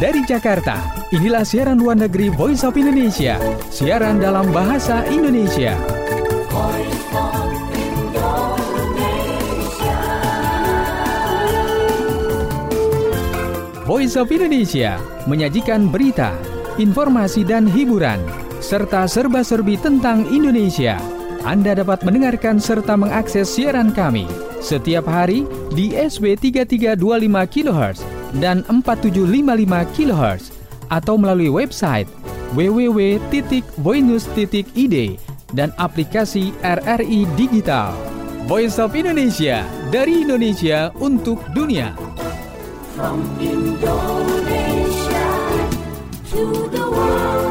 Dari Jakarta, inilah siaran luar negeri Voice of Indonesia. Siaran dalam bahasa Indonesia. Voice of Indonesia menyajikan berita, informasi dan hiburan, serta serba-serbi tentang Indonesia. Anda dapat mendengarkan serta mengakses siaran kami setiap hari di SW 3325 kHz dan 4755 kHz atau melalui website www.voinews.id dan aplikasi RRI Digital. Voice of Indonesia, dari Indonesia untuk dunia. From Indonesia to the world.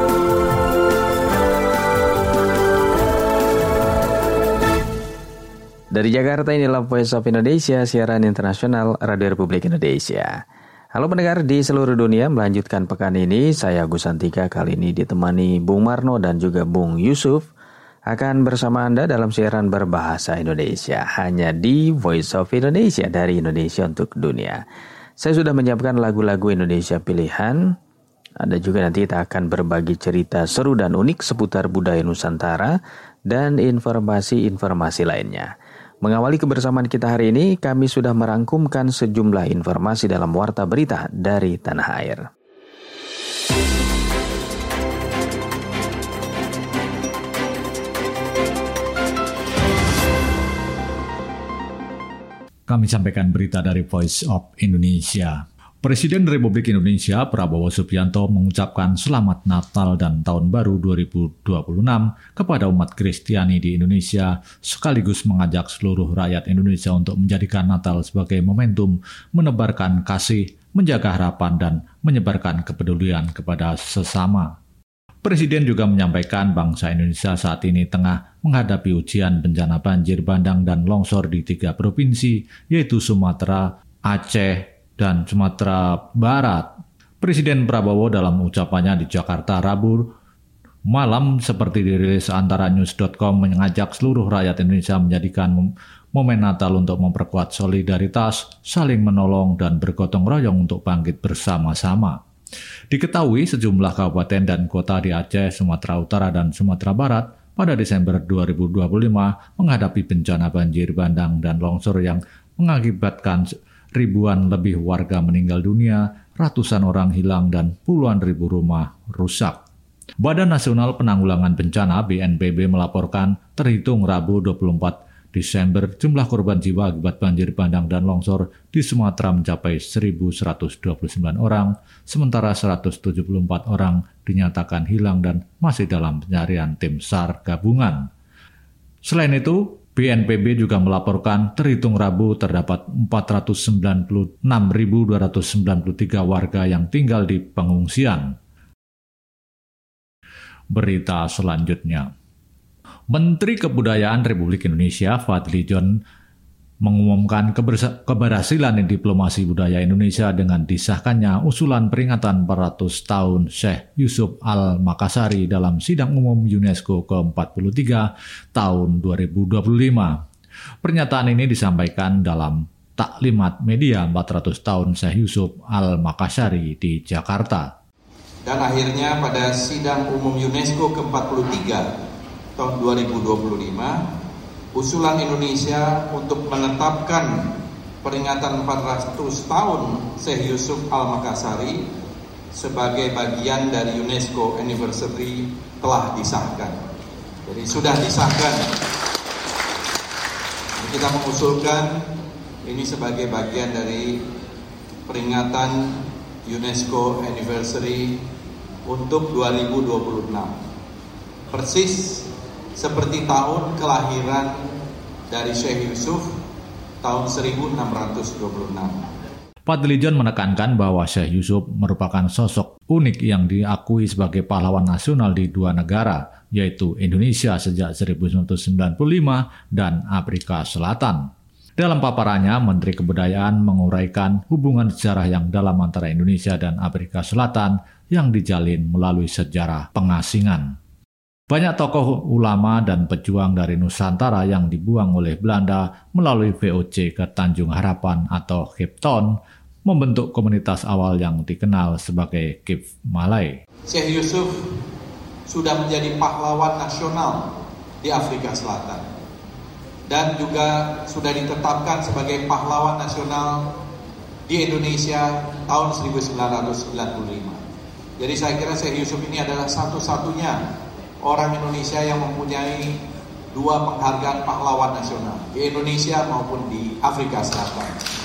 Dari Jakarta, inilah Voice of Indonesia, siaran internasional Radio Republik Indonesia. Halo pendengar di seluruh dunia, melanjutkan pekan ini, saya Agus Santika kali ini ditemani Bung Marno dan juga Bung Yusuf akan bersama Anda dalam siaran berbahasa Indonesia, hanya di Voice of Indonesia, dari Indonesia untuk dunia. Saya sudah menyiapkan lagu-lagu Indonesia pilihan. Ada juga nanti kita akan berbagi cerita seru dan unik seputar budaya Nusantara dan informasi-informasi lainnya. Mengawali kebersamaan kita hari ini, kami sudah merangkumkan sejumlah informasi dalam warta berita dari tanah air. Kami sampaikan berita dari Voice of Indonesia. Presiden Republik Indonesia Prabowo Subianto mengucapkan Selamat Natal dan Tahun Baru 2026 kepada umat Kristiani di Indonesia, sekaligus mengajak seluruh rakyat Indonesia untuk menjadikan Natal sebagai momentum menebarkan kasih, menjaga harapan, dan menyebarkan kepedulian kepada sesama. Presiden juga menyampaikan bangsa Indonesia saat ini tengah menghadapi ujian bencana banjir bandang dan longsor di 3 provinsi, yaitu Sumatera, Aceh, dan Sumatera Barat. Presiden Prabowo dalam ucapannya di Jakarta Rabu malam seperti dirilis antara news.com mengajak seluruh rakyat Indonesia menjadikan momen Natal untuk memperkuat solidaritas, saling menolong, dan bergotong royong untuk bangkit bersama-sama. Diketahui sejumlah kabupaten dan kota di Aceh, Sumatera Utara, dan Sumatera Barat pada Desember 2025 menghadapi bencana banjir bandang dan longsor yang mengakibatkan ribuan lebih warga meninggal dunia, ratusan orang hilang, dan puluhan ribu rumah rusak. Badan Nasional Penanggulangan Bencana BNPB melaporkan terhitung Rabu 24 Desember jumlah korban jiwa akibat banjir bandang dan longsor di Sumatera mencapai 1.129 orang, sementara 174 orang dinyatakan hilang dan masih dalam pencarian tim SAR gabungan. Selain itu, BNPB juga melaporkan terhitung Rabu terdapat 496.293 warga yang tinggal di pengungsian. Berita selanjutnya. Menteri Kebudayaan Republik Indonesia Fadly John mengumumkan keberhasilan diplomasi budaya Indonesia dengan disahkannya usulan peringatan 400 tahun Syekh Yusuf Al-Makassari dalam Sidang Umum UNESCO ke-43 tahun 2025. Pernyataan ini disampaikan dalam taklimat media 400 tahun Syekh Yusuf Al-Makassari di Jakarta. Dan akhirnya pada Sidang Umum UNESCO ke-43 tahun 2025, usulan Indonesia untuk menetapkan peringatan 400 tahun Syekh Yusuf Al-Makassari sebagai bagian dari UNESCO Anniversary telah disahkan. Jadi sudah disahkan. Kita mengusulkan ini sebagai bagian dari peringatan UNESCO Anniversary untuk 2026. Persis seperti tahun kelahiran dari Syekh Yusuf tahun 1626. Fadly John menekankan bahwa Syekh Yusuf merupakan sosok unik yang diakui sebagai pahlawan nasional di 2 negara, yaitu Indonesia sejak 1995 dan Afrika Selatan. Dalam paparannya, Menteri Kebudayaan menguraikan hubungan sejarah yang dalam antara Indonesia dan Afrika Selatan yang dijalin melalui sejarah pengasingan. Banyak tokoh ulama dan pejuang dari Nusantara yang dibuang oleh Belanda melalui VOC ke Tanjung Harapan atau Cape Town membentuk komunitas awal yang dikenal sebagai Kif Malay. Syekh Yusuf sudah menjadi pahlawan nasional di Afrika Selatan dan juga sudah ditetapkan sebagai pahlawan nasional di Indonesia tahun 1995. Jadi saya kira Syekh Yusuf ini adalah satu-satunya orang Indonesia yang mempunyai 2 penghargaan pahlawan nasional di Indonesia maupun di Afrika Selatan.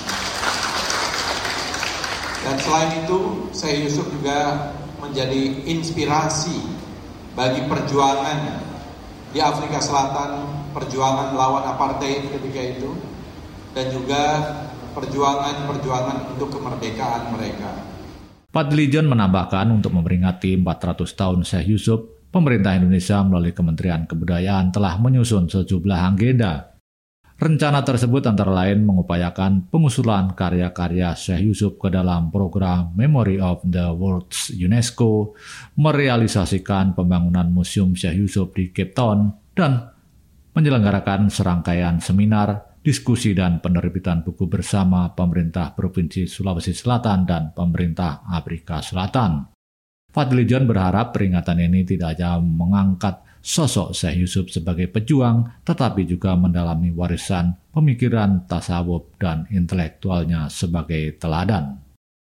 Dan selain itu, Syekh Yusuf juga menjadi inspirasi bagi perjuangan di Afrika Selatan, perjuangan melawan apartheid ketika itu, dan juga perjuangan untuk kemerdekaan mereka. Fadli John menambahkan untuk memperingati 400 tahun Syekh Yusuf, pemerintah Indonesia melalui Kementerian Kebudayaan telah menyusun sejumlah agenda. Rencana tersebut antara lain mengupayakan pengusulan karya-karya Syekh Yusuf ke dalam program Memory of the World's UNESCO, merealisasikan pembangunan Museum Syekh Yusuf di Cape Town, dan menyelenggarakan serangkaian seminar, diskusi dan penerbitan buku bersama pemerintah Provinsi Sulawesi Selatan dan pemerintah Afrika Selatan. Fadli John berharap peringatan ini tidak hanya mengangkat sosok Syekh Yusuf sebagai pejuang, tetapi juga mendalami warisan pemikiran tasawuf dan intelektualnya sebagai teladan.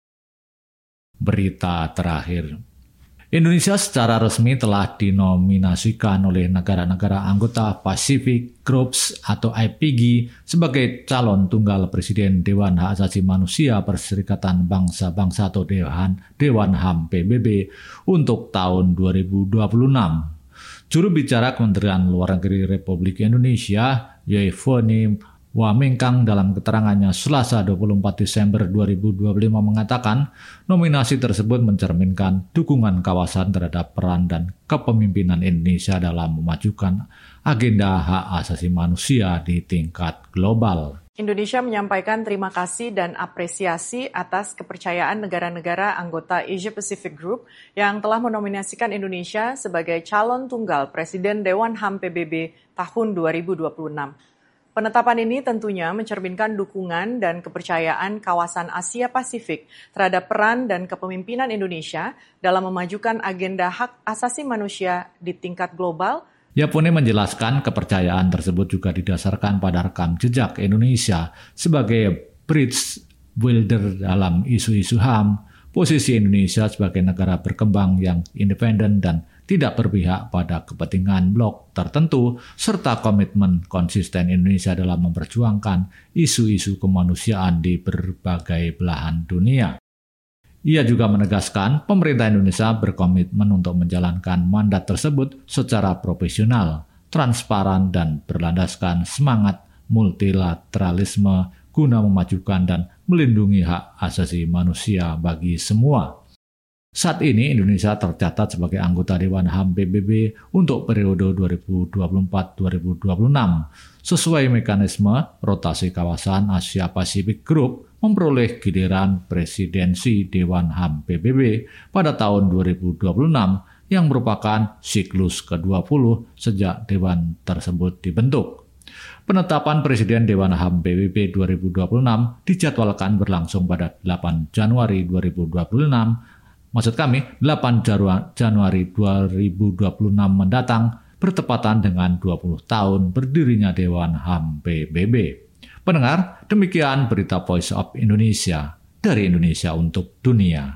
Berita terakhir. Indonesia secara resmi telah dinominasikan oleh negara-negara anggota Pacific Groups atau IPG sebagai calon tunggal Presiden Dewan Hak Asasi Manusia Perserikatan Bangsa-Bangsa atau Dewan HAM PBB untuk tahun 2026. Juru bicara Kementerian Luar Negeri Republik Indonesia, Yevgeny Wamengkang dalam keterangannya Selasa 24 Desember 2025 mengatakan nominasi tersebut mencerminkan dukungan kawasan terhadap peran dan kepemimpinan Indonesia dalam memajukan agenda hak asasi manusia di tingkat global. Indonesia menyampaikan terima kasih dan apresiasi atas kepercayaan negara-negara anggota Asia Pacific Group yang telah menominasikan Indonesia sebagai calon tunggal Presiden Dewan HAM PBB tahun 2026. Penetapan ini tentunya mencerminkan dukungan dan kepercayaan kawasan Asia Pasifik terhadap peran dan kepemimpinan Indonesia dalam memajukan agenda hak asasi manusia di tingkat global. Yapone menjelaskan kepercayaan tersebut juga didasarkan pada rekam jejak Indonesia sebagai bridge builder dalam isu-isu HAM, posisi Indonesia sebagai negara berkembang yang independen dan tidak berpihak pada kepentingan blok tertentu, serta komitmen konsisten Indonesia dalam memperjuangkan isu-isu kemanusiaan di berbagai belahan dunia. Ia juga menegaskan pemerintah Indonesia berkomitmen untuk menjalankan mandat tersebut secara profesional, transparan, dan berlandaskan semangat multilateralisme guna memajukan dan melindungi hak asasi manusia bagi semua. Saat ini Indonesia tercatat sebagai anggota Dewan HAM PBB untuk periode 2024-2026. Sesuai mekanisme rotasi kawasan Asia Pacific Group memperoleh giliran presidensi Dewan HAM PBB pada tahun 2026 yang merupakan siklus ke-20 sejak Dewan tersebut dibentuk. Penetapan Presiden Dewan HAM PBB 2026 dijadwalkan berlangsung pada 8 Januari 2026. Maksud kami, 8 Januari 2026 mendatang bertepatan dengan 20 tahun berdirinya Dewan HAM PBB. Pendengar, demikian berita Voice of Indonesia dari Indonesia untuk dunia.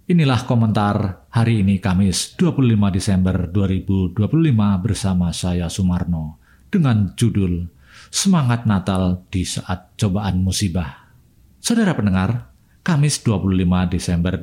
Inilah komentar hari ini Kamis 25 Desember 2025 bersama saya Sumarno dengan judul Semangat Natal di Saat Cobaan Musibah. Saudara pendengar, Kamis 25 Desember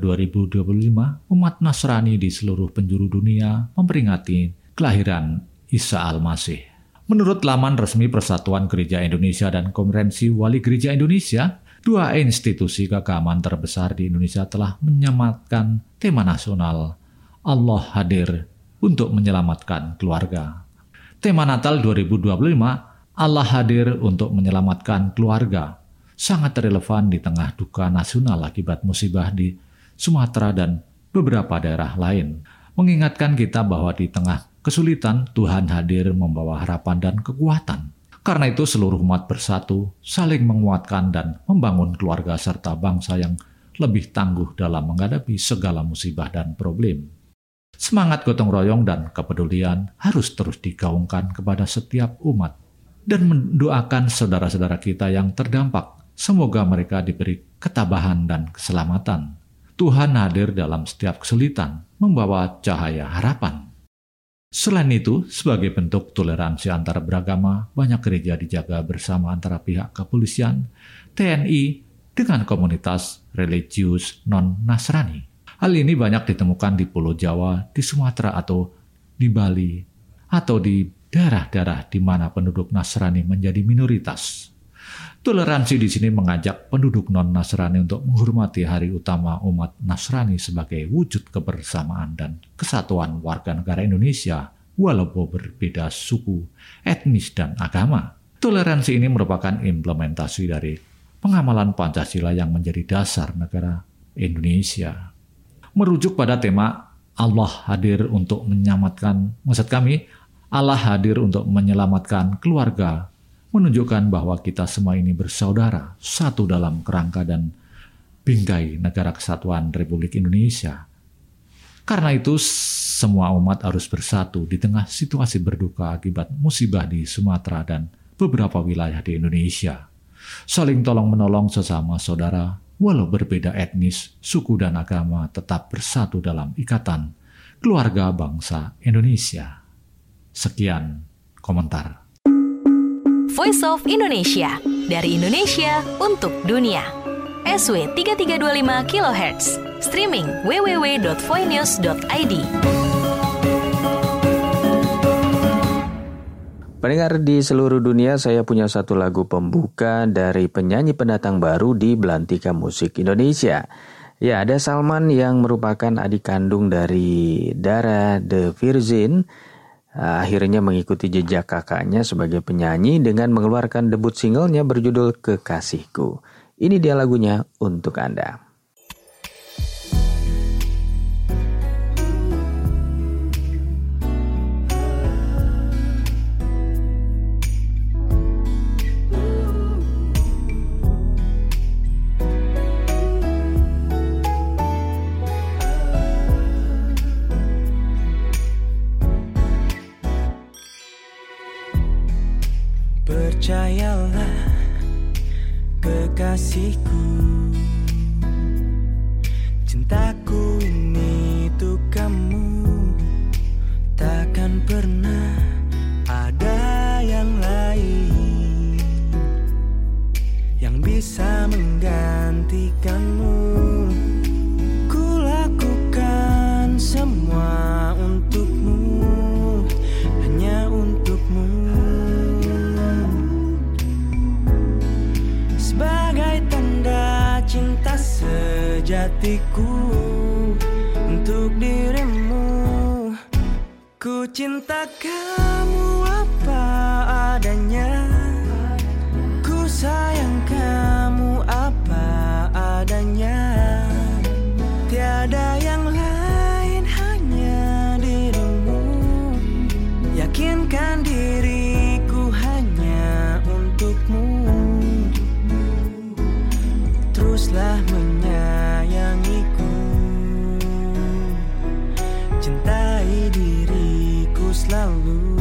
2025 umat Nasrani di seluruh penjuru dunia memperingati kelahiran Isa Al-Masih. Menurut laman resmi Persatuan Gereja Indonesia dan Konferensi Wali Gereja Indonesia, dua institusi keagamaan terbesar di Indonesia telah menyematkan tema nasional Allah Hadir untuk Menyelamatkan Keluarga. Tema Natal 2025, Allah Hadir untuk Menyelamatkan Keluarga, sangat relevan di tengah duka nasional akibat musibah di Sumatera dan beberapa daerah lain. Mengingatkan kita bahwa di tengah kesulitan, Tuhan hadir membawa harapan dan kekuatan. Karena itu seluruh umat bersatu, saling menguatkan dan membangun keluarga serta bangsa yang lebih tangguh dalam menghadapi segala musibah dan problem. Semangat gotong royong dan kepedulian harus terus digaungkan kepada setiap umat dan mendoakan saudara-saudara kita yang terdampak. Semoga mereka diberi ketabahan dan keselamatan. Tuhan hadir dalam setiap kesulitan, membawa cahaya harapan. Selain itu, sebagai bentuk toleransi antar beragama, banyak gereja dijaga bersama antara pihak kepolisian, TNI, dengan komunitas religius non-Nasrani. Hal ini banyak ditemukan di Pulau Jawa, di Sumatera atau di Bali, atau di daerah-daerah di mana penduduk Nasrani menjadi minoritas. Toleransi di sini mengajak penduduk non-Nasrani untuk menghormati hari utama umat Nasrani sebagai wujud kebersamaan dan kesatuan warga negara Indonesia walaupun berbeda suku, etnis, dan agama. Toleransi ini merupakan implementasi dari pengamalan Pancasila yang menjadi dasar negara Indonesia. Merujuk pada tema Allah hadir untuk menyelamatkan, maksud kami, Allah hadir untuk menyelamatkan keluarga, menunjukkan bahwa kita semua ini bersaudara, satu dalam kerangka dan bingkai Negara Kesatuan Republik Indonesia. Karena itu, semua umat harus bersatu di tengah situasi berduka akibat musibah di Sumatera dan beberapa wilayah di Indonesia. Saling tolong-menolong sesama saudara, walau berbeda etnis, suku, dan agama, tetap bersatu dalam ikatan keluarga bangsa Indonesia. Sekian komentar. Voice of Indonesia, dari Indonesia untuk dunia. SW 3325 kHz, streaming www.voinews.id. Pendengar di seluruh dunia, saya punya satu lagu pembuka dari penyanyi pendatang baru di Belantika Musik Indonesia. Ya, ada Salman yang merupakan adik kandung dari Dara The Virgin. Akhirnya mengikuti jejak kakaknya sebagai penyanyi dengan mengeluarkan debut singlenya berjudul Kekasihku. Ini dia lagunya untuk Anda. Percayalah kekasihku, cintaku ini untuk kamu, takkan pernah ada yang lain yang bisa menggantikanmu. Ku lakukan semua untukmu, hanya untukmu. Sebagai tanda cinta sejatiku untuk dirimu, ku cinta kamu apa adanya, ku sayang kamu apa adanya. Tiada yang lain, hanya dirimu. Yakinkan diriku hanya untukmu. Teruslah menyayangiku, cintai diriku selalu,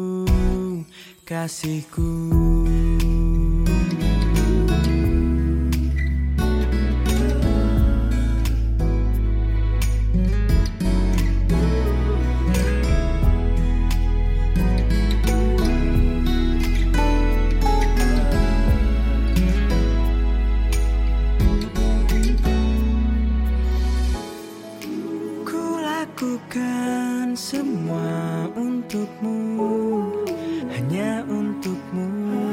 kasihku. untukmu, hanya untukmu.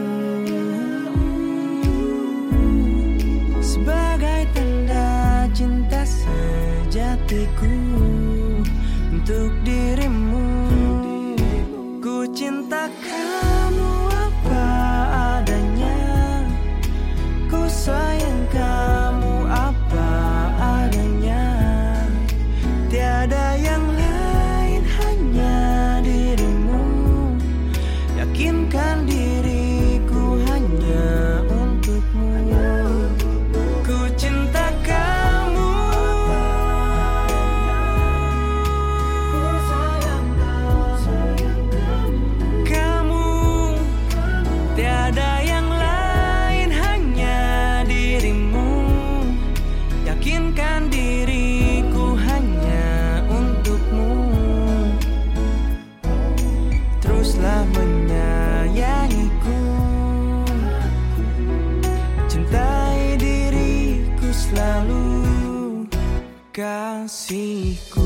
Sebagai tanda cinta sejatiku untuk dirimu, ku cinta kamu apa adanya, ku sayang kamu apa adanya. Tiada yang lain, hanya dirimu. Yakinkan diriku hanya untukmu. Ku cinta kamu, kamu. Tiada yang lain, hanya dirimu. Yakinkan diriku hanya untukmu. Teruslah menyayangiku, cintai diriku selalu, kasihku.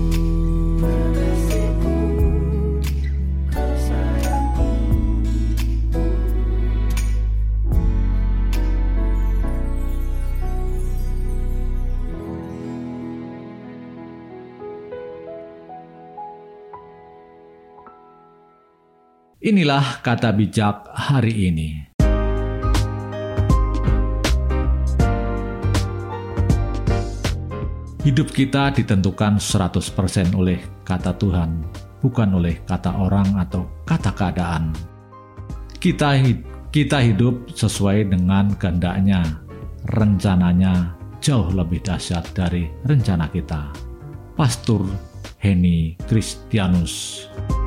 Inilah kata bijak hari ini. Hidup kita ditentukan 100% oleh kata Tuhan, bukan oleh kata orang atau kata keadaan. Kita hidup sesuai dengan kehendaknya, rencananya jauh lebih dahsyat dari rencana kita. Pastor Henny Kristianus.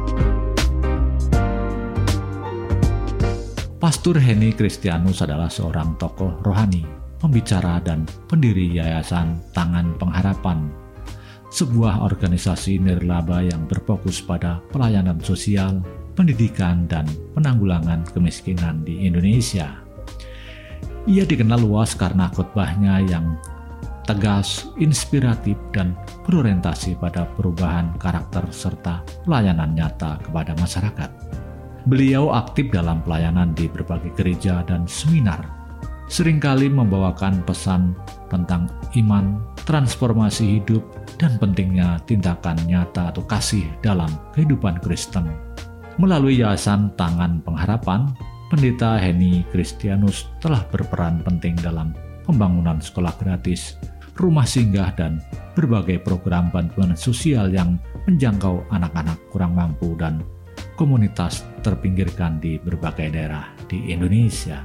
Pastor Henny Kristianus adalah seorang tokoh rohani, pembicara dan pendiri Yayasan Tangan Pengharapan, sebuah organisasi nirlaba yang berfokus pada pelayanan sosial, pendidikan, dan penanggulangan kemiskinan di Indonesia. Ia dikenal luas karena khotbahnya yang tegas, inspiratif, dan berorientasi pada perubahan karakter serta pelayanan nyata kepada masyarakat. Beliau aktif dalam pelayanan di berbagai gereja dan seminar, seringkali membawakan pesan tentang iman, transformasi hidup, dan pentingnya tindakan nyata atau kasih dalam kehidupan Kristen. Melalui Yayasan Tangan Pengharapan, Pendeta Henny Kristianus telah berperan penting dalam pembangunan sekolah gratis, rumah singgah, dan berbagai program bantuan sosial yang menjangkau anak-anak kurang mampu dan komunitas terpinggirkan di berbagai daerah di Indonesia.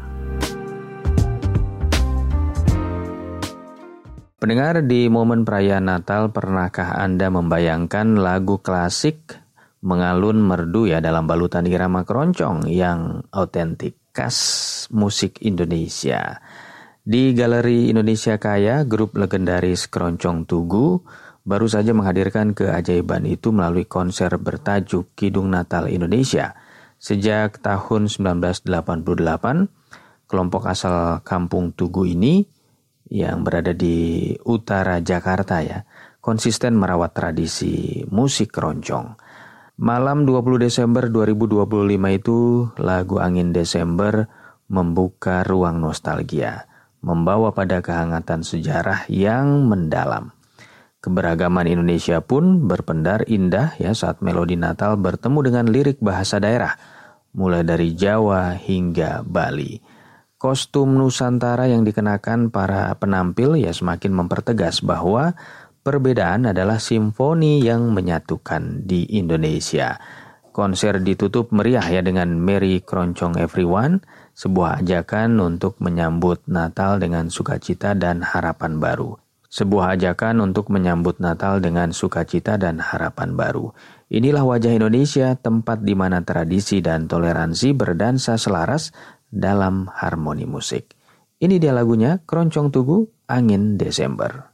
Pendengar, di momen perayaan Natal, pernahkah Anda membayangkan lagu klasik mengalun merdu ya dalam balutan irama keroncong yang autentik khas musik Indonesia? Di Galeri Indonesia Kaya, grup legendaris Keroncong Tugu baru saja menghadirkan keajaiban itu melalui konser bertajuk Kidung Natal Indonesia. Sejak tahun 1988, kelompok asal Kampung Tugu ini yang berada di utara Jakarta ya, konsisten merawat tradisi musik keroncong. Malam 20 Desember 2025 itu, lagu Angin Desember membuka ruang nostalgia, membawa pada kehangatan sejarah yang mendalam. Keberagaman Indonesia pun berpendar indah ya saat melodi Natal bertemu dengan lirik bahasa daerah, mulai dari Jawa hingga Bali. Kostum Nusantara yang dikenakan para penampil ya semakin mempertegas bahwa perbedaan adalah simfoni yang menyatukan di Indonesia. Konser ditutup meriah ya dengan Merry Keroncong Everyone, sebuah ajakan untuk menyambut Natal dengan sukacita dan harapan baru. Sebuah ajakan untuk menyambut Natal dengan sukacita dan harapan baru. Inilah wajah Indonesia, tempat di mana tradisi dan toleransi berdansa selaras dalam harmoni musik. Ini dia lagunya, Keroncong Tugu, Angin Desember.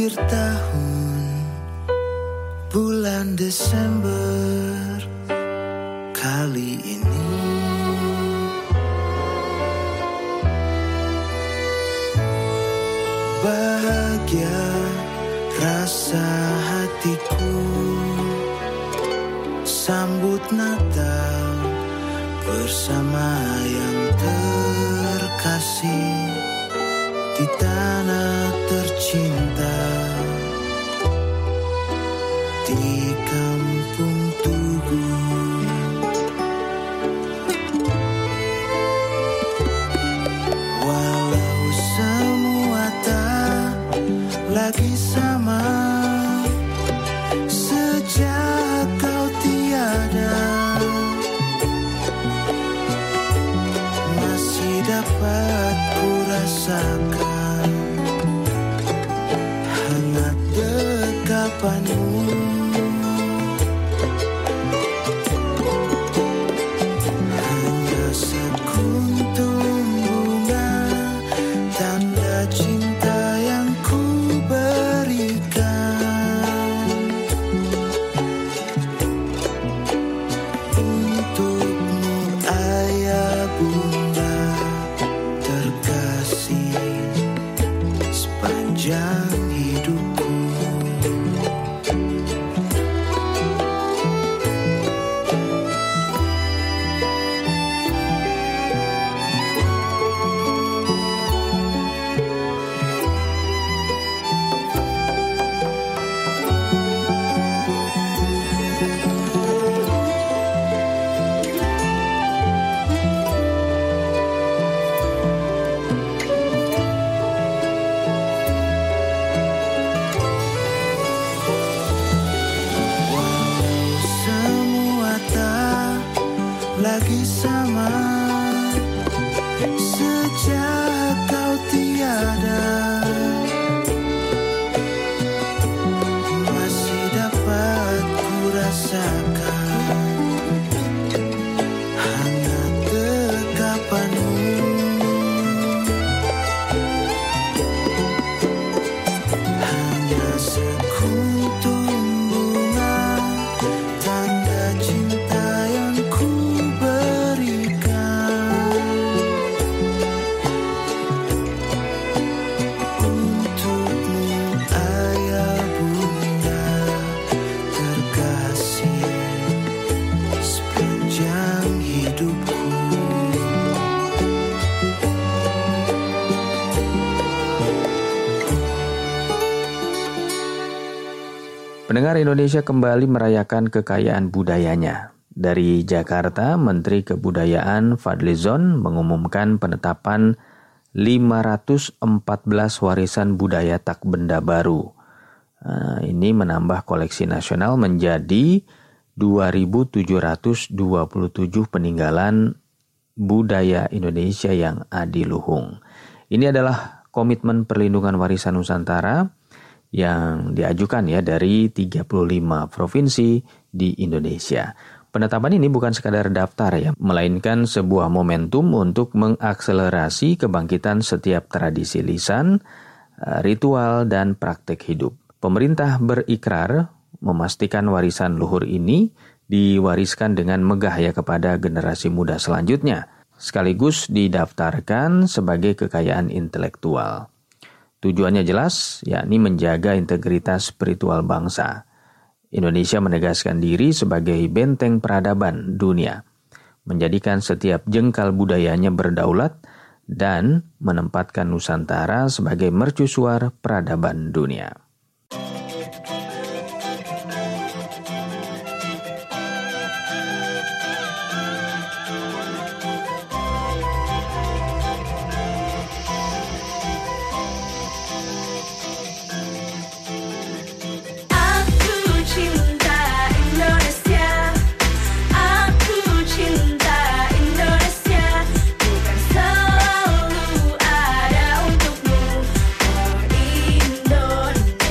akhir tahun, bulan Desember kali ini. Bahagia rasa hatiku, sambut Natal bersama yang terkasih di tanah tercinta, di kampung Tugu. Walau semua tak lagi sama, sejak kau tiada, masih dapat ku rasakan hangat dekapanmu. Hanya sekuntum bunga, tanda cinta yang ku berikan untukmu, ayah bunda terkasih sepanjang hidupku. Lagi sama, sejak kau tiada, masih dapat ku rasakan hangat dekapanmu. Hanya sekuntum bunga, tanda cinta yang ku Pendengar, Indonesia kembali merayakan kekayaan budayanya. Dari Jakarta, Menteri Kebudayaan Fadlizon mengumumkan penetapan 514 warisan budaya tak benda baru. Ini menambah koleksi nasional menjadi 2.727 peninggalan budaya Indonesia yang adiluhung. Ini adalah komitmen perlindungan warisan Nusantara yang diajukan ya dari 35 provinsi di Indonesia. Penetapan ini bukan sekadar daftar ya, melainkan sebuah momentum untuk mengakselerasi kebangkitan setiap tradisi lisan, ritual, dan praktek hidup. Pemerintah berikrar memastikan warisan luhur ini diwariskan dengan megah ya kepada generasi muda selanjutnya, sekaligus didaftarkan sebagai kekayaan intelektual. Tujuannya jelas, yakni menjaga integritas spiritual bangsa. Indonesia menegaskan diri sebagai benteng peradaban dunia, menjadikan setiap jengkal budayanya berdaulat, dan menempatkan Nusantara sebagai mercusuar peradaban dunia. Indonesia.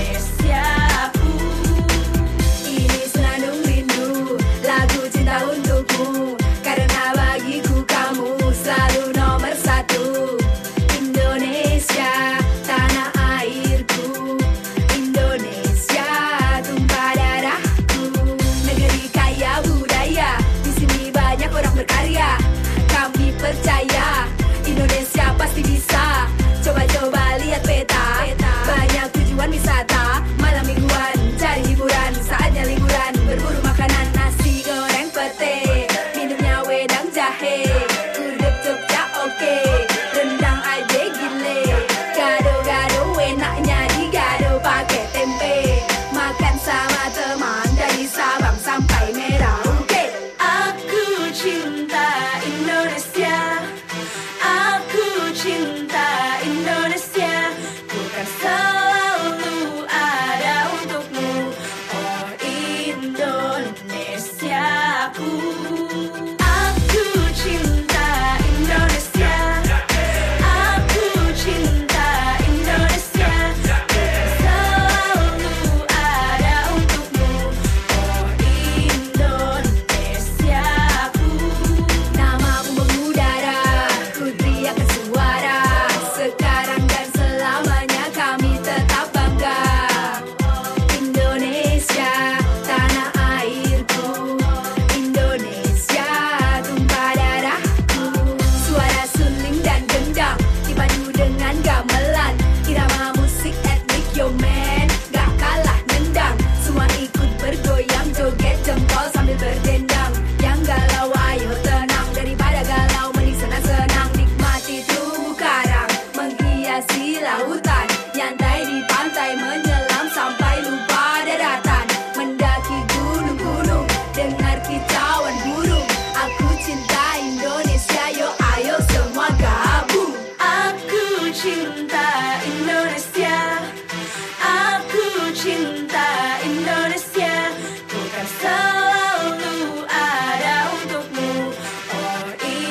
hiasi lautan, nyantai di pantai, menyelam sampai lupa daratan, mendaki gunung-gunung, dengar kicauan burung. Aku cinta Indonesia, yo ayo semua gabung. Aku cinta Indonesia, aku cinta Indonesia, bukan selalu ada untukmu, oh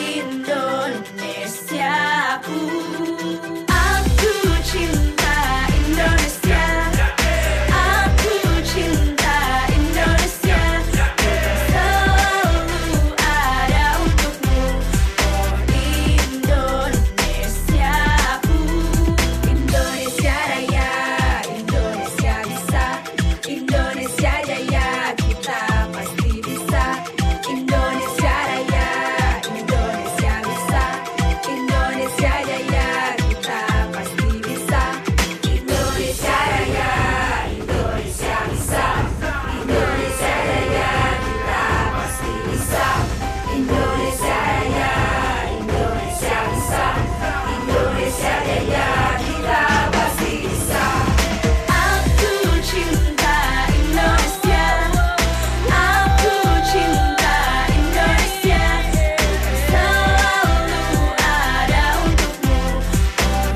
Indonesiaku. Aku cinta Indonesia, aku cinta Indonesia, bukan selalu ada untukmu, oh Indonesiaku. Indonesia Raya, Indonesia bisa, Indonesia Jaya, kita pasti bisa. Indonesia Raya, Indonesia bisa, Indonesia Jaya, kita pasti bisa. Indonesia Raya, Indonesia bisa, Indonesia Jaya, kita pasti bisa. Indonesia Raya, Indonesia bisa, Indonesia Jaya, kita pasti bisa. Aku cinta Indonesia, aku cinta Indonesia, bukan selalu ada untukmu, oh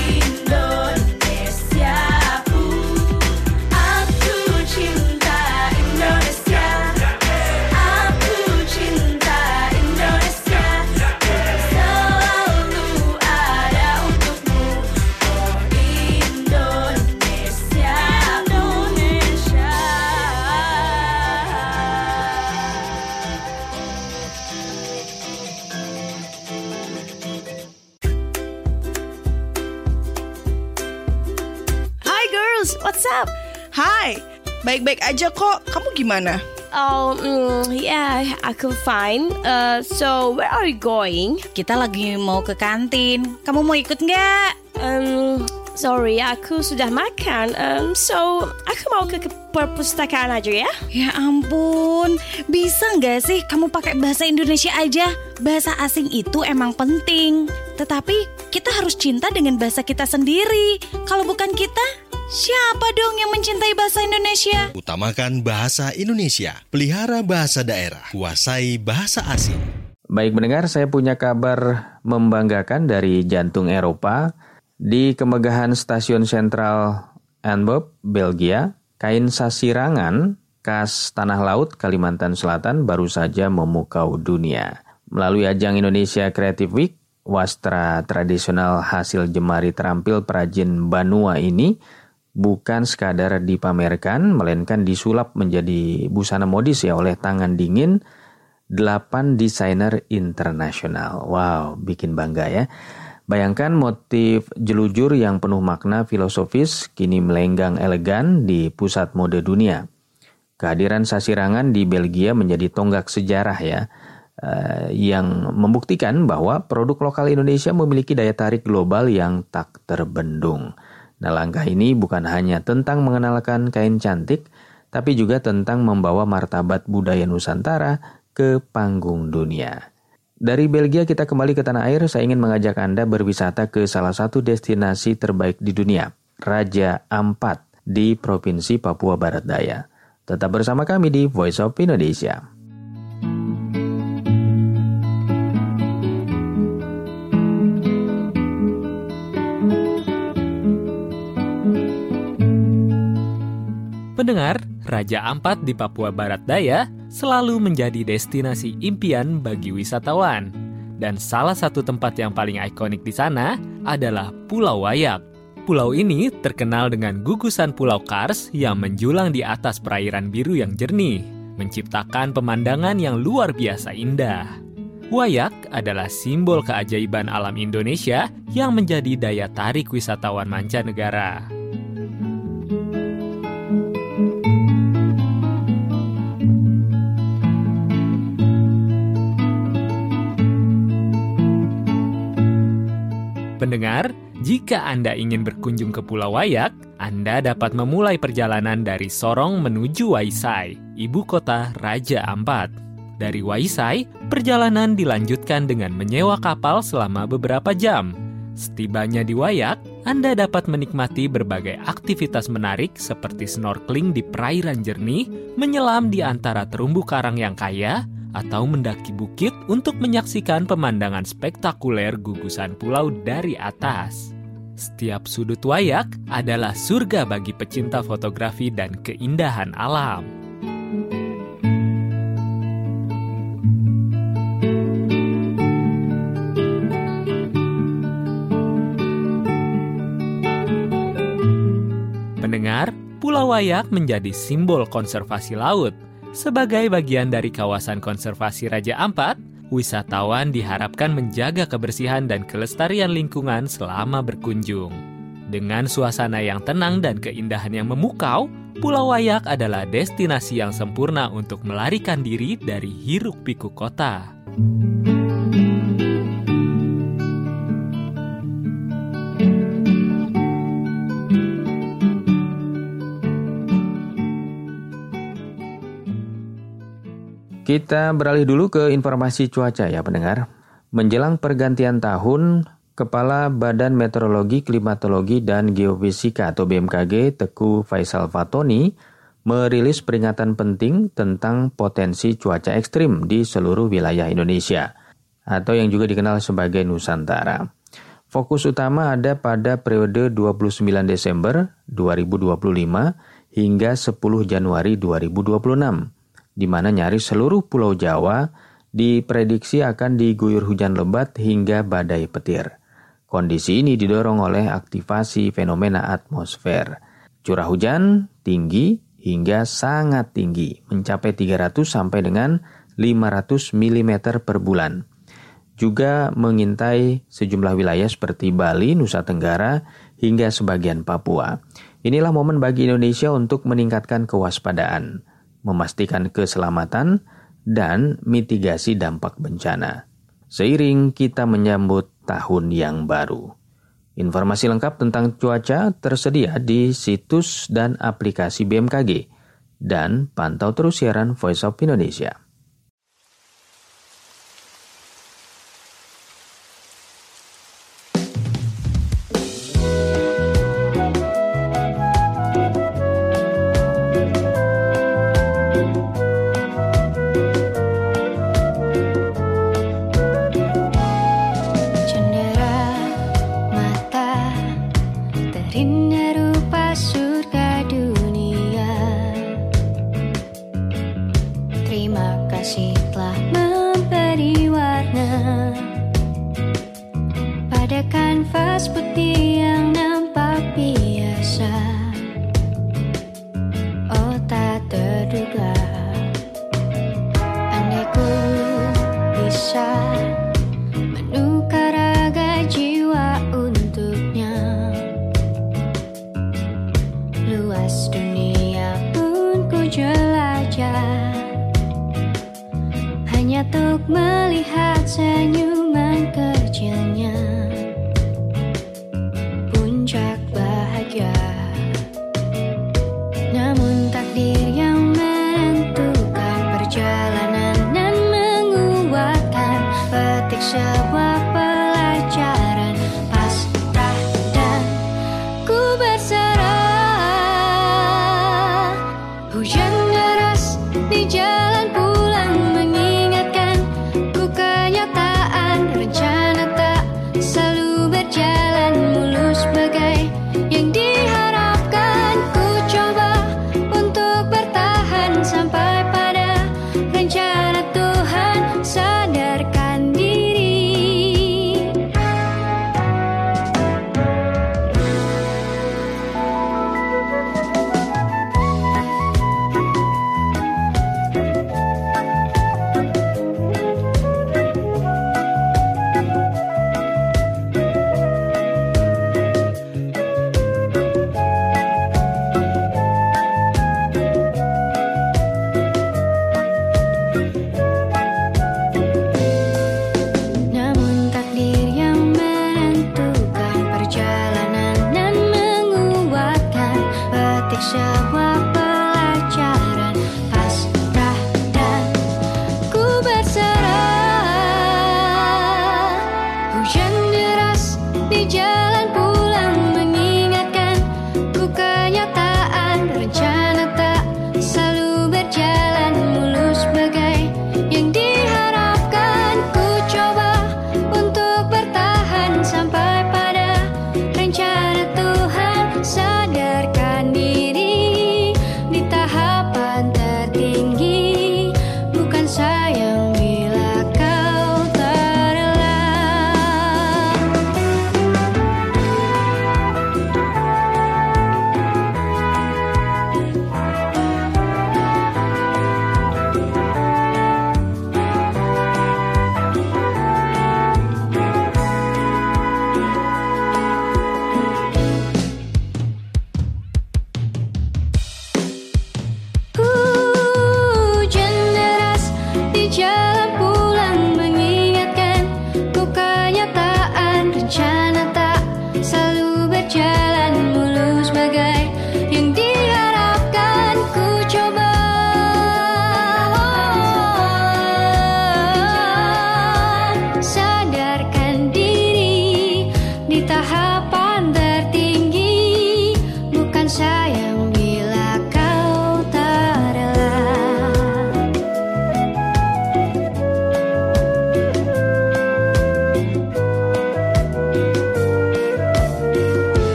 Indonesiaku. Aku cinta Indonesia, aku cinta Indonesia, bukan selalu ada untukmu, oh Indonesia. Hi girls, what's up? Hai, baik-baik aja kok. Kamu gimana? Yeah, aku fine. So where are you going? Kita lagi mau ke kantin. Kamu mau ikut nggak? Sorry, aku sudah makan. So aku mau ke perpustakaan aja ya. Ya ampun, bisa nggak sih kamu pakai bahasa Indonesia aja? Bahasa asing itu emang penting. Tetapi kita harus cinta dengan bahasa kita sendiri. Kalau bukan kita, siapa dong yang mencintai bahasa Indonesia? Utamakan bahasa Indonesia, pelihara bahasa daerah, kuasai bahasa asing. Baik pendengar, saya punya kabar membanggakan dari jantung Eropa. Di kemegahan stasiun sentral Antwerp, Belgia, kain sasirangan khas Tanah Laut, Kalimantan Selatan baru saja memukau dunia. Melalui ajang Indonesia Creative Week, wastra tradisional hasil jemari terampil perajin Banua ini bukan sekadar dipamerkan, melainkan disulap menjadi busana modis ya oleh tangan dingin 8 desainer internasional. Wow, bikin bangga ya. Bayangkan motif jelujur yang penuh makna filosofis kini melenggang elegan di pusat mode dunia. Kehadiran sasirangan di Belgia menjadi tonggak sejarah ya, yang membuktikan bahwa produk lokal Indonesia memiliki daya tarik global yang tak terbendung. Nah, langkah ini bukan hanya tentang mengenalkan kain cantik, tapi juga tentang membawa martabat budaya Nusantara ke panggung dunia. Dari Belgia kita kembali ke tanah air, saya ingin mengajak Anda berwisata ke salah satu destinasi terbaik di dunia, Raja Ampat di Provinsi Papua Barat Daya. Tetap bersama kami di Voice of Indonesia. Pendengar, Raja Ampat di Papua Barat Daya selalu menjadi destinasi impian bagi wisatawan. Dan salah satu tempat yang paling ikonik di sana adalah Pulau Wayak. Pulau ini terkenal dengan gugusan Pulau Kars yang menjulang di atas perairan biru yang jernih, menciptakan pemandangan yang luar biasa indah. Wayak adalah simbol keajaiban alam Indonesia yang menjadi daya tarik wisatawan mancanegara. Pendengar, jika Anda ingin berkunjung ke Pulau Wayak, Anda dapat memulai perjalanan dari Sorong menuju Waisai, ibu kota Raja Ampat. Dari Waisai, perjalanan dilanjutkan dengan menyewa kapal selama beberapa jam. Setibanya di Wayak, Anda dapat menikmati berbagai aktivitas menarik seperti snorkeling di perairan jernih, menyelam di antara terumbu karang yang kaya, atau mendaki bukit untuk menyaksikan pemandangan spektakuler gugusan pulau dari atas. Setiap sudut Wayak adalah surga bagi pecinta fotografi dan keindahan alam. Pendengar, Pulau Wayak menjadi simbol konservasi laut. Sebagai bagian dari kawasan konservasi Raja Ampat, wisatawan diharapkan menjaga kebersihan dan kelestarian lingkungan selama berkunjung. Dengan suasana yang tenang dan keindahan yang memukau, Pulau Wayak adalah destinasi yang sempurna untuk melarikan diri dari hiruk-pikuk kota. Kita beralih dulu ke informasi cuaca ya pendengar. Menjelang pergantian tahun, Kepala Badan Meteorologi, Klimatologi, dan Geofisika atau BMKG, Teguh Faisal Fatoni, merilis peringatan penting tentang potensi cuaca ekstrim di seluruh wilayah Indonesia, atau yang juga dikenal sebagai Nusantara. Fokus utama ada pada periode 29 Desember 2025 hingga 10 Januari 2026. Di mana nyaris seluruh Pulau Jawa diprediksi akan diguyur hujan lebat hingga badai petir. Kondisi ini didorong oleh aktivasi fenomena atmosfer. Curah hujan tinggi hingga sangat tinggi, mencapai 300 sampai dengan 500 mm per bulan. Juga mengintai sejumlah wilayah seperti Bali, Nusa Tenggara, hingga sebagian Papua. Inilah momen bagi Indonesia untuk meningkatkan kewaspadaan, memastikan keselamatan, dan mitigasi dampak bencana. Seiring kita menyambut tahun yang baru. Informasi lengkap tentang cuaca tersedia di situs dan aplikasi BMKG. Dan pantau terus siaran Voice of Indonesia. Hujan deras di jalan pulang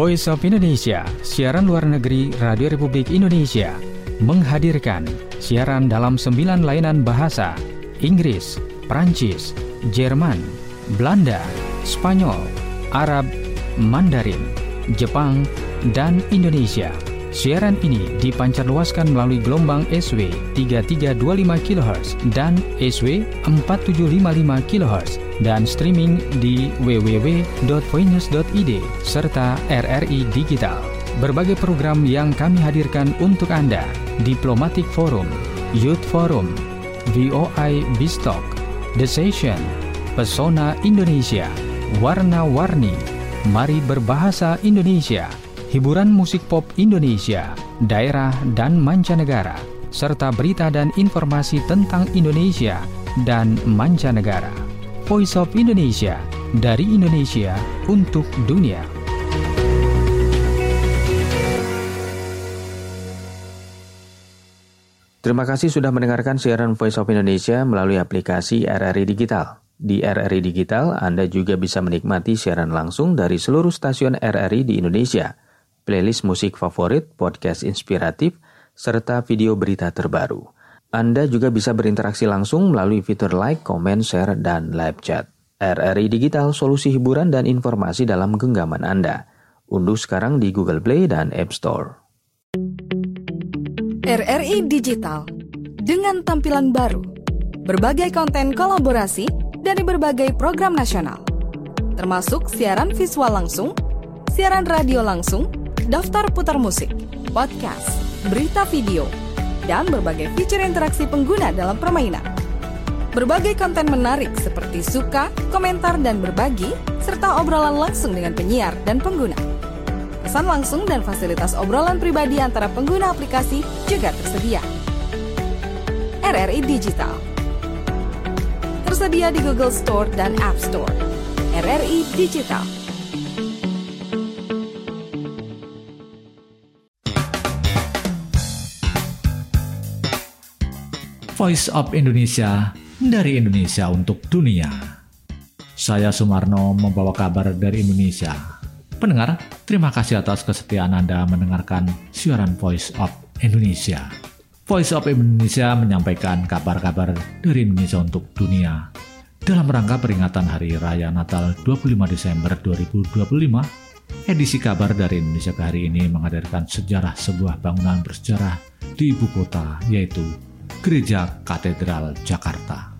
Voice of Indonesia, siaran luar negeri Radio Republik Indonesia, menghadirkan siaran dalam 9 layanan bahasa: Inggris, Prancis, Jerman, Belanda, Spanyol, Arab, Mandarin, Jepang, dan Indonesia. Siaran ini dipancarluaskan melalui gelombang SW 3325 kHz dan SW 4755 kHz dan streaming di www.voinews.id serta RRI Digital. Berbagai program yang kami hadirkan untuk Anda: Diplomatic Forum, Youth Forum, VOI Bistalk, The Session, Pesona Indonesia, Warna-Warni, Mari Berbahasa Indonesia, hiburan musik pop Indonesia, daerah dan mancanegara, serta berita dan informasi tentang Indonesia dan mancanegara. Voice of Indonesia, dari Indonesia untuk dunia. Terima kasih sudah mendengarkan siaran Voice of Indonesia melalui aplikasi RRI Digital. Di RRI Digital, Anda juga bisa menikmati siaran langsung dari seluruh stasiun RRI di Indonesia, playlist musik favorit, podcast inspiratif, serta video berita terbaru. Anda juga bisa berinteraksi langsung melalui fitur like, comment, share, dan live chat. RRI Digital, solusi hiburan dan informasi dalam genggaman Anda. Unduh sekarang di Google Play dan App Store. RRI Digital, dengan tampilan baru, berbagai konten kolaborasi dari berbagai program nasional, termasuk siaran visual langsung, siaran radio langsung, daftar putar musik, podcast, berita video, dan berbagai fitur interaksi pengguna dalam permainan. Berbagai konten menarik seperti suka, komentar, dan berbagi, serta obrolan langsung dengan penyiar dan pengguna. Pesan langsung dan fasilitas obrolan pribadi antara pengguna aplikasi juga tersedia. RRI Digital tersedia di Google Store dan App Store. RRI Digital. Voice of Indonesia, dari Indonesia untuk dunia. Saya Sumarno membawa kabar dari Indonesia. Pendengar, terima kasih atas kesetiaan Anda mendengarkan siaran Voice of Indonesia. Voice of Indonesia menyampaikan kabar-kabar dari Indonesia untuk dunia. Dalam rangka peringatan Hari Raya Natal 25 Desember 2025, edisi kabar dari Indonesia ke hari ini menghadirkan sejarah sebuah bangunan bersejarah di ibu kota, yaitu Gereja Katedral Jakarta.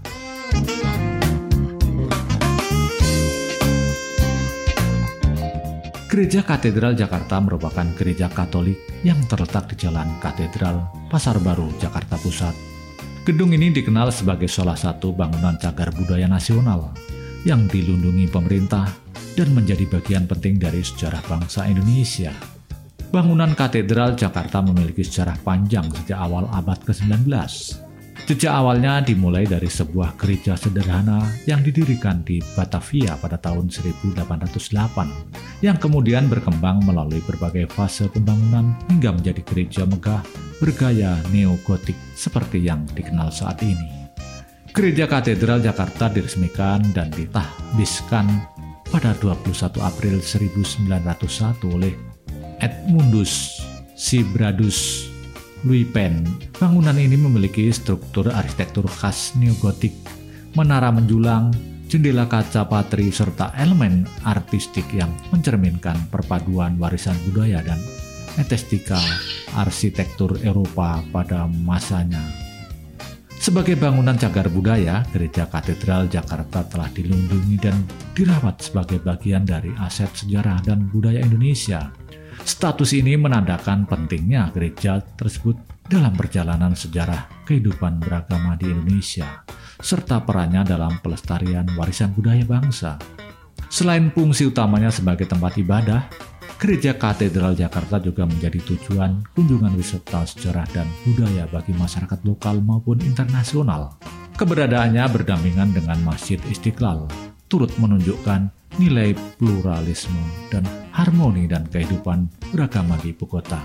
Gereja Katedral Jakarta merupakan gereja Katolik yang terletak di Jalan Katedral, Pasar Baru, Jakarta Pusat. Gedung ini dikenal sebagai salah satu bangunan cagar budaya nasional yang dilindungi pemerintah dan menjadi bagian penting dari sejarah bangsa Indonesia. Bangunan Katedral Jakarta memiliki sejarah panjang sejak awal abad ke-19. Jejak awalnya dimulai dari sebuah gereja sederhana yang didirikan di Batavia pada tahun 1808, yang kemudian berkembang melalui berbagai fase pembangunan hingga menjadi gereja megah bergaya neo-gotik seperti yang dikenal saat ini. Gereja Katedral Jakarta diresmikan dan ditahbiskan pada 21 April 1901 oleh Edmundus Sibradus Luypen. Bangunan ini memiliki struktur arsitektur khas neogotik, menara menjulang, jendela kaca patri, serta elemen artistik yang mencerminkan perpaduan warisan budaya dan estetika arsitektur Eropa pada masanya. Sebagai bangunan cagar budaya, Gereja Katedral Jakarta telah dilindungi dan dirawat sebagai bagian dari aset sejarah dan budaya Indonesia. Status ini menandakan pentingnya gereja tersebut dalam perjalanan sejarah kehidupan beragama di Indonesia, serta perannya dalam pelestarian warisan budaya bangsa. Selain fungsi utamanya sebagai tempat ibadah, Gereja Katedral Jakarta juga menjadi tujuan kunjungan wisata sejarah dan budaya bagi masyarakat lokal maupun internasional. Keberadaannya berdampingan dengan Masjid Istiqlal, turut menunjukkan nilai pluralisme dan harmoni dan kehidupan beragama di ibu kota.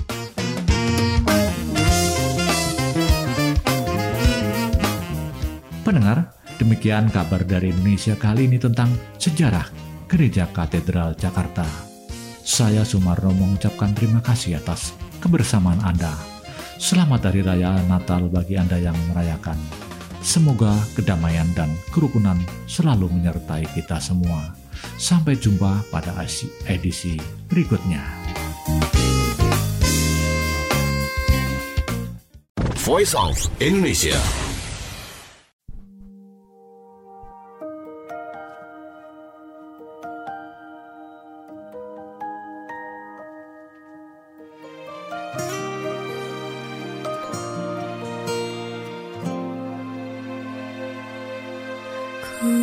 Pendengar, demikian kabar dari Indonesia kali ini tentang sejarah Gereja Katedral Jakarta. Saya Sumarno mengucapkan terima kasih atas kebersamaan Anda. Selamat Hari Raya Natal bagi Anda yang merayakan. Semoga kedamaian dan kerukunan selalu menyertai kita semua. Sampai jumpa pada edisi berikutnya. Voice of Indonesia. Ku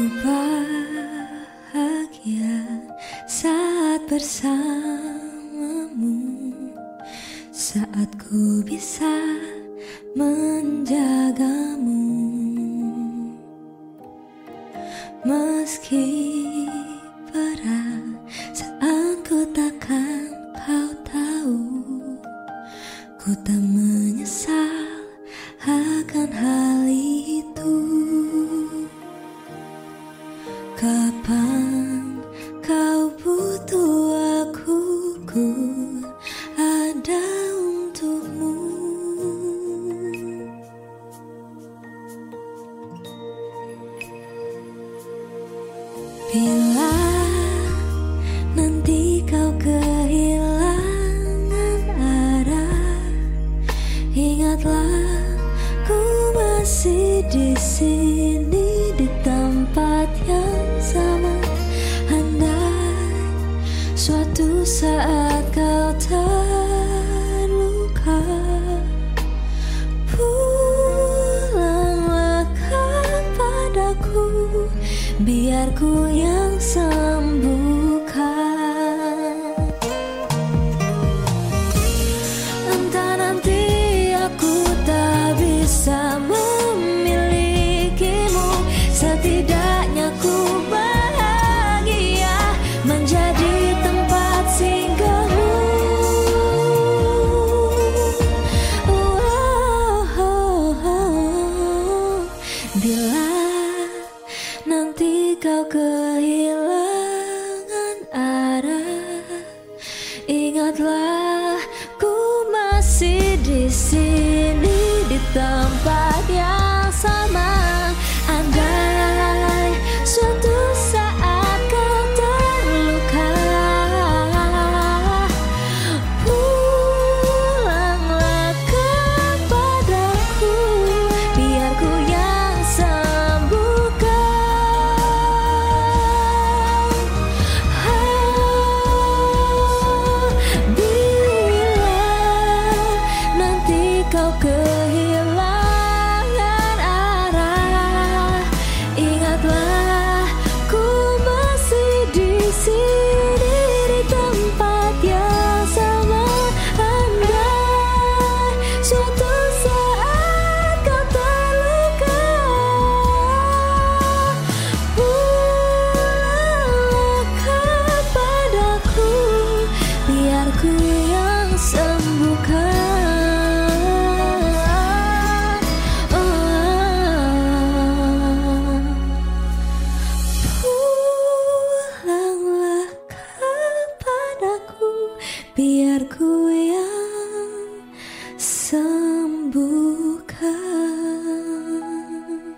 bahagia saat bersamamu, saat ku bisa menjagamu, meski berat saat ku takkan kau tahu, ku tak menyesal akan hal itu. Kapan kau butuh aku, ku ada untukmu. Bila nanti kau kehilangan arah, ingatlah ku masih di sini di tempat yang sama. Andai suatu saat kau terluka, pulanglah kepadaku, biar ku yang sembuhkan. Entah nanti aku tak bisa memilikimu, setidaknya ku bahagia menjadi tempat singgahmu. Bila nanti kau kehilangan arah, ingatlah ku masih di sini di tempat yang sama. Andai suatu saat kau terluka, pulanglah kepadaku, biar ku yang sembuhkan. Bila nanti kau kehilangan arah, ingatlah ku masih di sini di tempat yang sama. Andai suatu saat kau terluka, pulanglah kepadaku, biar ku yang sembuhkan. Pulanglah kepadaku, biar ku yang sembuhkan.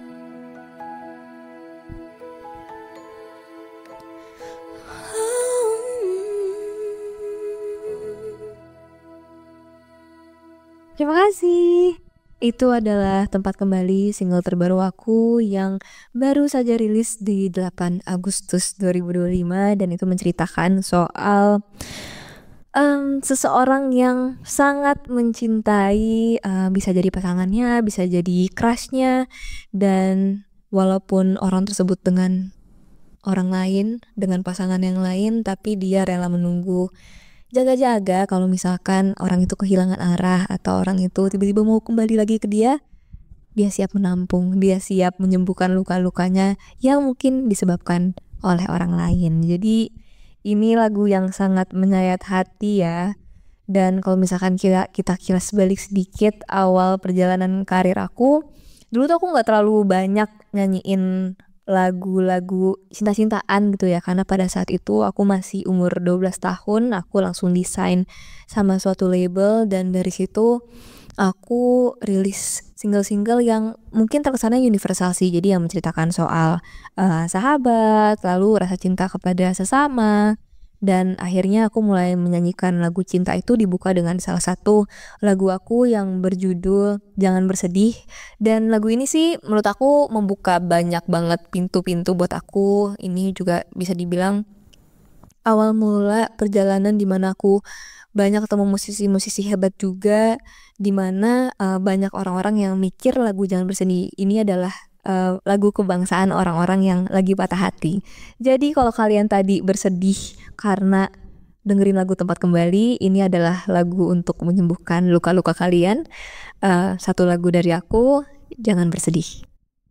Terima kasih. Itu adalah Tempat Kembali, single terbaru aku yang baru saja rilis di 8 Agustus 2025, dan itu menceritakan soal seseorang yang sangat mencintai, bisa jadi pasangannya, bisa jadi crushnya, dan walaupun orang tersebut dengan orang lain, dengan pasangan yang lain, tapi dia rela menunggu, jaga-jaga kalau misalkan orang itu kehilangan arah atau orang itu tiba-tiba mau kembali lagi ke dia siap menampung, dia siap menyembuhkan luka-lukanya yang mungkin disebabkan oleh orang lain. Jadi ini lagu yang sangat menyayat hati ya. Dan kalau misalkan kita kilas balik sedikit awal perjalanan karir aku, dulu tuh aku gak terlalu banyak nyanyiin lagu-lagu cinta-cintaan gitu ya, karena pada saat itu aku masih umur 12 tahun, aku langsung desain sama suatu label dan dari situ aku rilis single-single yang mungkin terkesannya universal sih, jadi yang menceritakan soal sahabat, lalu rasa cinta kepada sesama. Dan akhirnya aku mulai menyanyikan lagu cinta itu dibuka dengan salah satu lagu aku yang berjudul Jangan Bersedih. Dan lagu ini sih menurut aku membuka banyak banget pintu-pintu buat aku. Ini juga bisa dibilang awal mula perjalanan dimana aku banyak ketemu musisi-musisi hebat juga, dimana banyak orang-orang yang mikir lagu Jangan Bersedih ini adalah lagu kebangsaan orang-orang yang lagi patah hati. Jadi kalau kalian tadi bersedih karena dengerin lagu Tempat Kembali, ini adalah lagu untuk menyembuhkan luka-luka kalian. Satu lagu dari aku, Jangan Bersedih.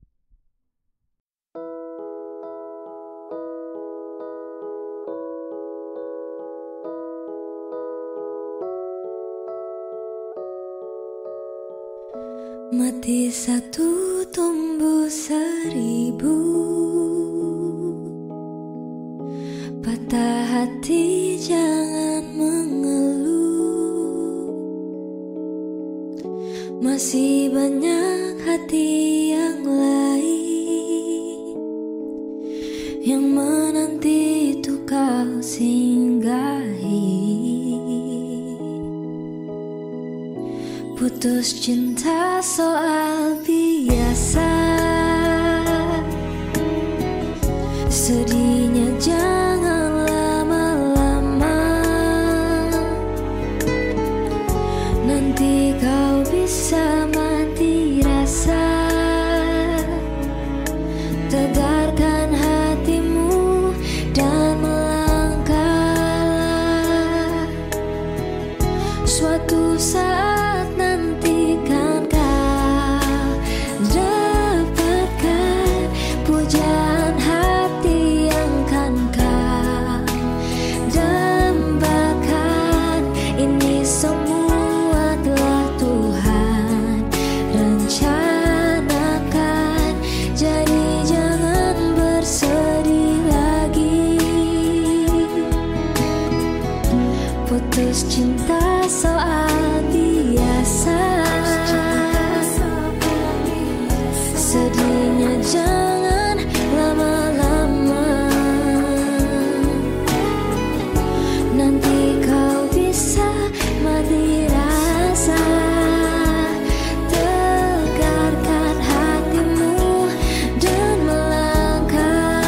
Mati satu tumbuh 1000, patah hati jangan mengeluh. Masih banyak hati yang lain yang menanti itu kau singgahi. Putus cinta soal biasa, sedihnya jangan lama-lama. Nanti kau bisa mati rasa. Tegarkan hatimu dan melangkah. Suatu saat cinta soal biasa, sedihnya jangan lama-lama. Nanti kau bisa mati rasa. Tegarkan hatimu dan melangkah.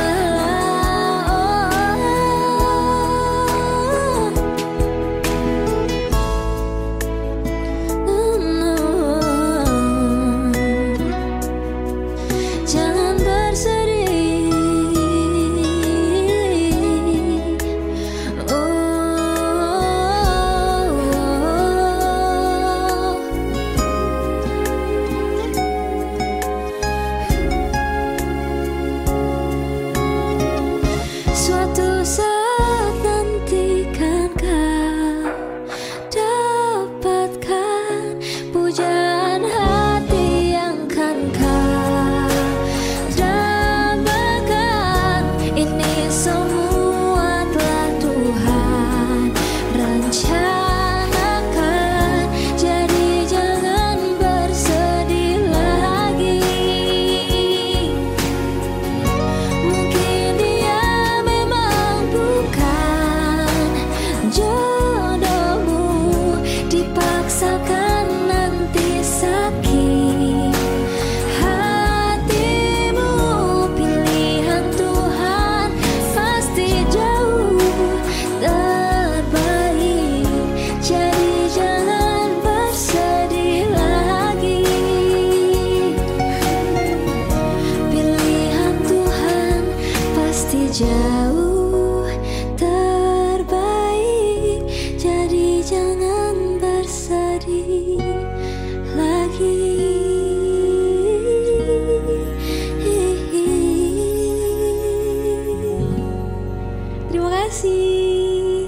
Suatu saat nanti kan kau dapatkan pujaan hati yang kan kau dambakan. Ini semua telah Tuhan rencanakan. Jadi jangan bersedih lagi. Mungkin dia jodohmu, dipaksakan nanti sakit hatimu. Pilihan Tuhan pasti jauh terbaik. Jadi jangan bersedih lagi. Pilihan Tuhan pasti jauh terbaik, jadi jangan bersedih lagi. Terima kasih.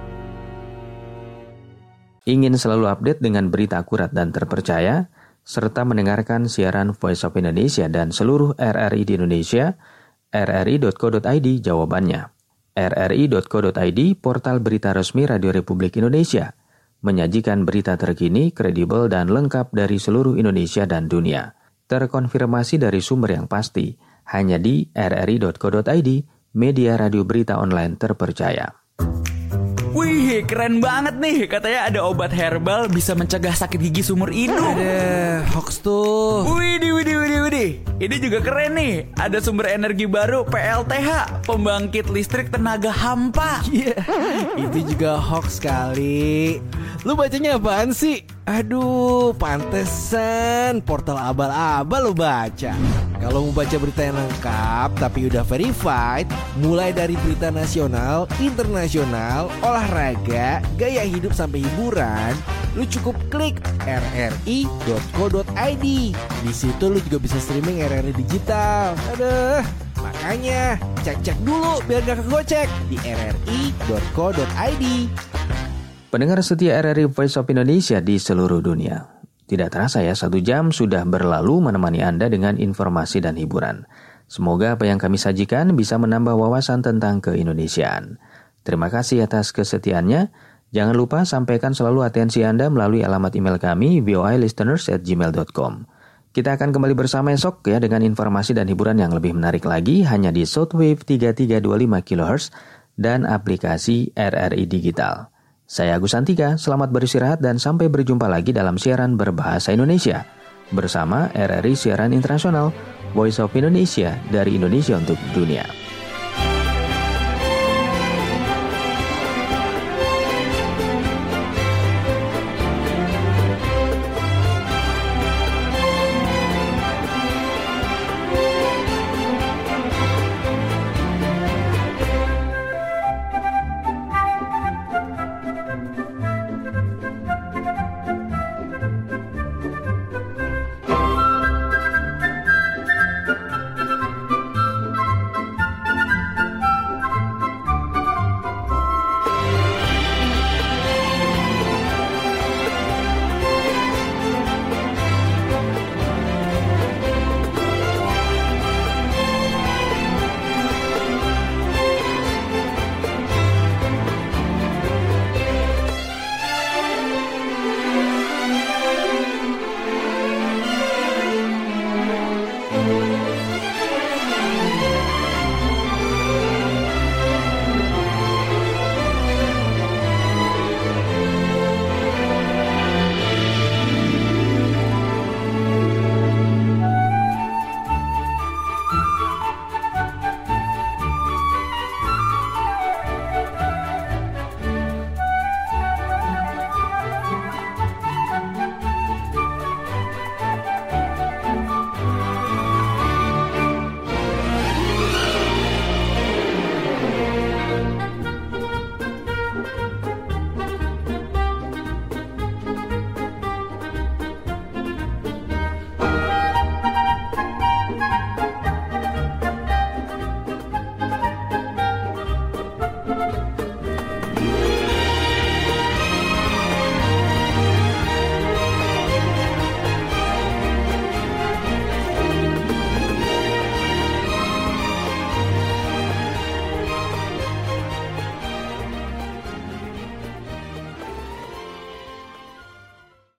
Ingin selalu update dengan berita akurat dan terpercaya, serta mendengarkan siaran Voice of Indonesia dan seluruh RRI di Indonesia, rri.co.id jawabannya. rri.co.id, portal berita resmi Radio Republik Indonesia, menyajikan berita terkini, kredibel, dan lengkap dari seluruh Indonesia dan dunia. Terkonfirmasi dari sumber yang pasti, hanya di rri.co.id, media radio berita online terpercaya. Wih, keren banget nih. Katanya ada obat herbal bisa mencegah sakit gigi seumur hidup. Ada hoax tuh. Widih. Ini juga keren nih. Ada sumber energi baru PLTH, pembangkit listrik tenaga hampa. Itu juga hoax kali. Lu bacanya apaan sih? Aduh, pantesan portal abal-abal lu baca. Kalau mau baca berita yang lengkap tapi udah verified, mulai dari berita nasional, internasional, olahraga, gaya hidup sampai hiburan, lu cukup klik rri.co.id. Di situ lu juga bisa streaming RRI digital. Aduh, makanya cek dulu biar gak kegocek di rri.co.id. Pendengar setia RRI Voice of Indonesia di seluruh dunia. Tidak terasa ya, 1 jam sudah berlalu menemani Anda dengan informasi dan hiburan. Semoga apa yang kami sajikan bisa menambah wawasan tentang keindonesiaan. Terima kasih atas kesetiaannya. Jangan lupa sampaikan selalu atensi Anda melalui alamat email kami voilisteners@gmail.com. Kita akan kembali bersama esok ya dengan informasi dan hiburan yang lebih menarik lagi hanya di Shortwave 3325 kHz dan aplikasi RRI Digital. Saya Agus Santika, selamat beristirahat dan sampai berjumpa lagi dalam siaran berbahasa Indonesia bersama RRI Siaran Internasional, Voice of Indonesia dari Indonesia untuk dunia.